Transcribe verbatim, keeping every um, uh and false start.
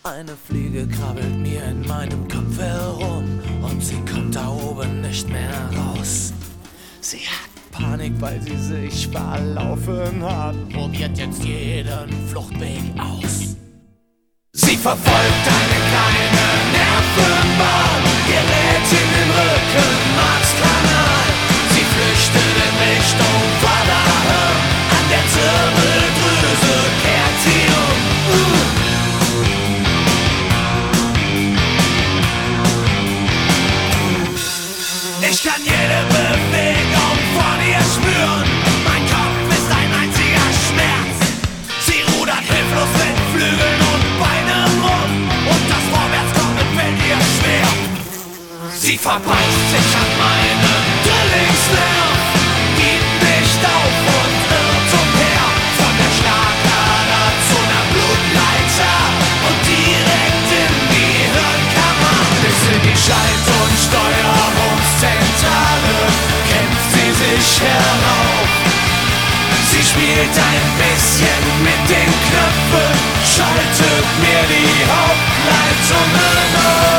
Eine Fliege krabbelt mir in meinem Kopf herum und sie kommt da oben nicht mehr raus. Sie hat Panik, weil sie sich verlaufen hat, probiert jetzt jeden Fluchtweg aus. Sie verfolgt eine kleine Nervenbahn, gerät in den Rückenmarkskanal. Sie flüchtet in Richtung Vorderhirn, an der Zirbeldrüse kehrt sie um. Uh. Ich kann jede Bewegung von ihr spüren, mein Kopf ist ein einziger Schmerz. Sie rudert hilflos mit Flügeln und Beinen rum und das Vorwärtskommen fällt ihr schwer. Sie verbeißt sich an meinen Drillingsnerv, gibt nicht auf und irrt umher, von der Schlagader zu einer Blutleiter und direkt in die Hirnkammer. Bis in die Schalt- und Steuerungszentrale kämpft sie sich herauf. Sie spielt ein bisschen mit den Knöpfen, schaltet mir die Hauptleitungen auf.